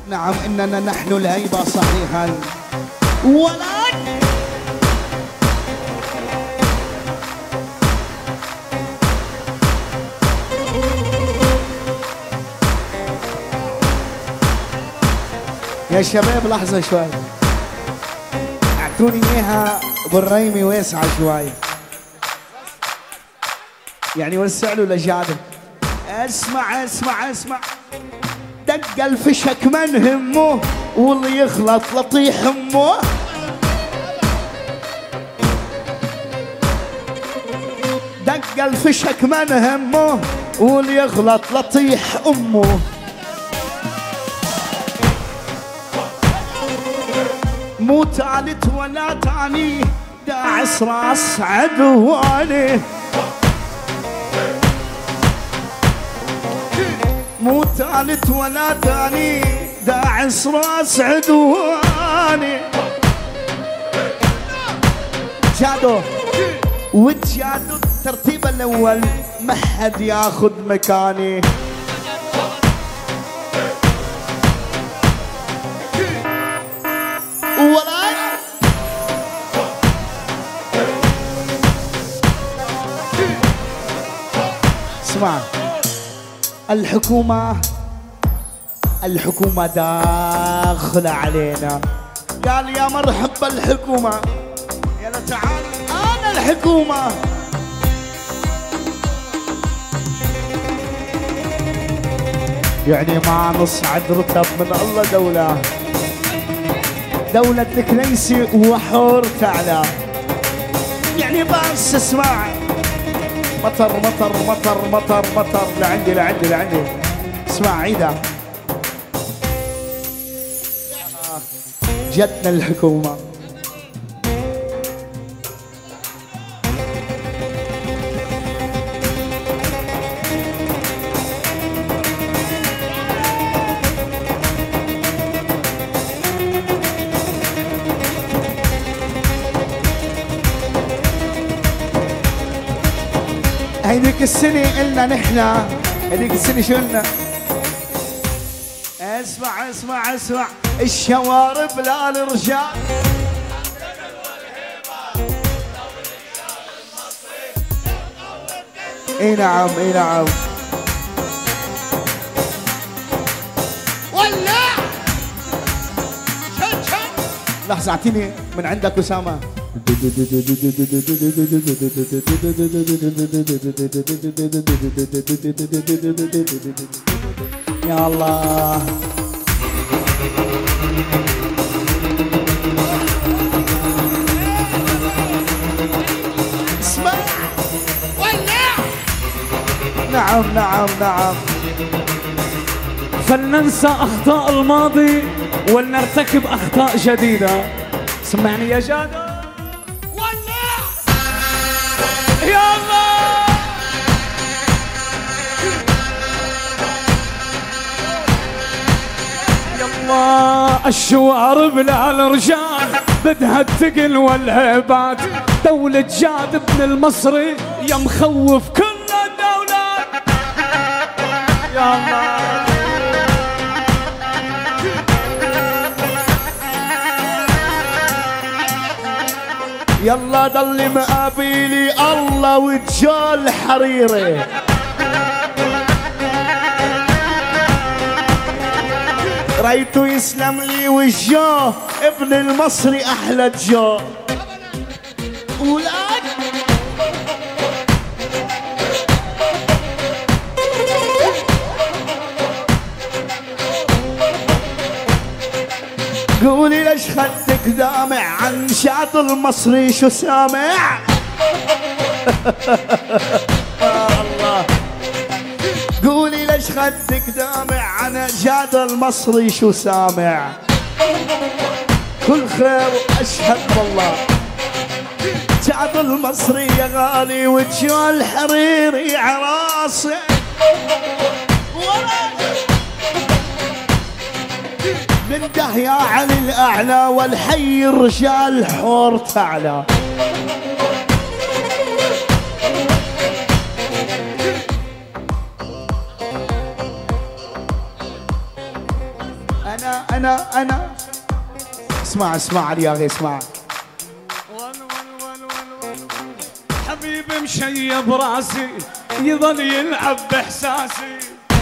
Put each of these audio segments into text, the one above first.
نعم إننا نحن الهيبة صحيحا ولكن يا شباب لحظة شوي، اعطوني اياها بالريمي واسعة شوي، يعني وسع له لجادة. اسمع اسمع اسمع، دق الفشك من همه واللي يغلط لطيح امه. دق الفشك من همه واللي يغلط لطيح امه. مو تالت ولا تاني، داعس راس عدواني. مو تالت ولا تاني، داعس راس عدواني. جادو وتجادو الترتيب الاول، ما حد ياخذ مكاني. اسمع، الحكومة داخلة علينا. قال يا مرحبا الحكومة، يلا تعال أنا الحكومة. يعني ما نصعد رتب من الله دولة الكنيسة وحور تعالى. يعني بس اسمع، مطر مطر مطر مطر مطر لعندي لعندي لعندي. اسمع عيدة، جتنا الحكومة. هيديك السنة قلنا نحنا، هيديك السنة شو قلنا؟ اسمع اسمع اسمع، الشوارب لا الرجال. اي نعم اي نعم. ولا لحظة اعطيني من عندك أسامة. يا الله اسمع ولا. نعم نعم نعم. فلننسى أخطاء الماضي ولنرتكب أخطاء جديدة. سمعني يا جادو. ولا يا الله. يلا الشوارب لا الرجال، بدها الثقل والهيبات. دولة جاد ابن المصري يا مخوف كل الدولة. يا الله يلا ضل مقابلي الله وجال حريري. ريتو يسلم لي وجاه ابن المصري احلى جاه. ولاد قولي ليش خدك دامع عن شاد المصري شو سامع؟ الله قولي ليش خدك دامع عن شاد المصري شو سامع؟ كل خير واشهد بالله. شاد المصري يا غالي وجال حريري عراسي. ننده يا علي الأعلى والحي الرجال حور تعلى. أنا اسمع يا أخي اسمع. حبيبي مشيب راسي يظل يلعب بإحساسي.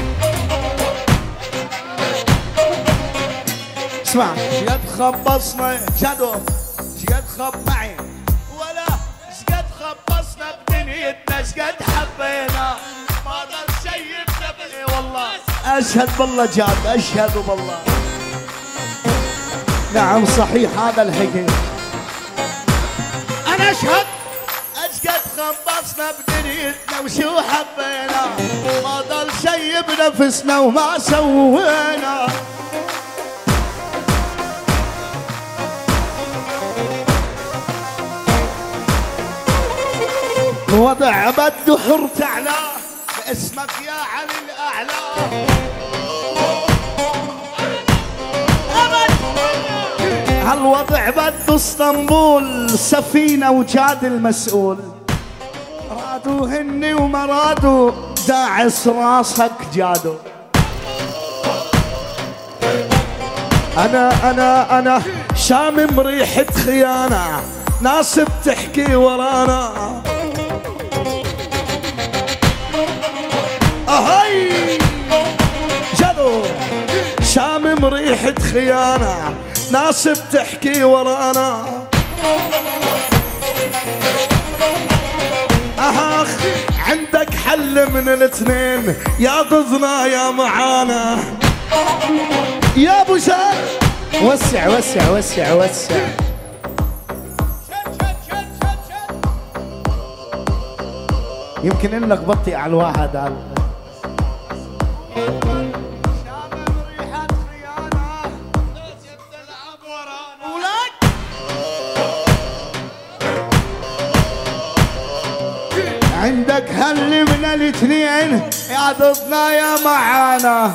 اسمع شقد خبصنا جدو شقد خب معي ولا شقد خبصنا بدنيتنا شقد حبينا ما ضل شي بنفسي والله. أشهد بالله جاد أشهد بالله. نعم صحيح هذا الحكي. أنا أشهد أشقد خبصنا بدنيتنا وشو حبينا ما ضل شي بنفسنا وما سوينا. الوضع بده حر تعلى باسمك يا علي الأعلى. هالوضع بده اسطنبول سفينة وجاد المسؤول. رادوا هني وما رادوا داعس راسك جادو. أنا شامم ريحة خيانة ناس بتحكي ورانا. أهي جدو شامم ريحة خيانة ناس بتحكي ورانا. أخ عندك حل من الاثنين يا ضدنا يا معانا. يا ابو زاد وسع وسع وسع وسع. يمكن انك بطيء على الواحد هذا. عندك هل من الاثنين يا ضدنا يا معانا.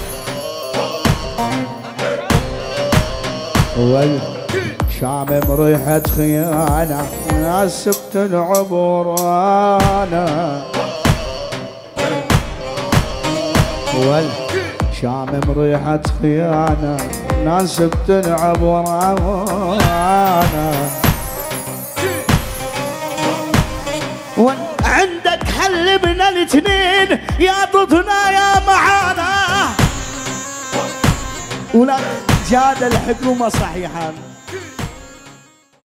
شامم ريحة خيانة ناس بتلعب ورانا. شامم ريحة خيانة ناس بتلعب ورانا. عندك حل من الاثنين يا ضدنا يا معانا. ولا جاد الحكومة صحيحا.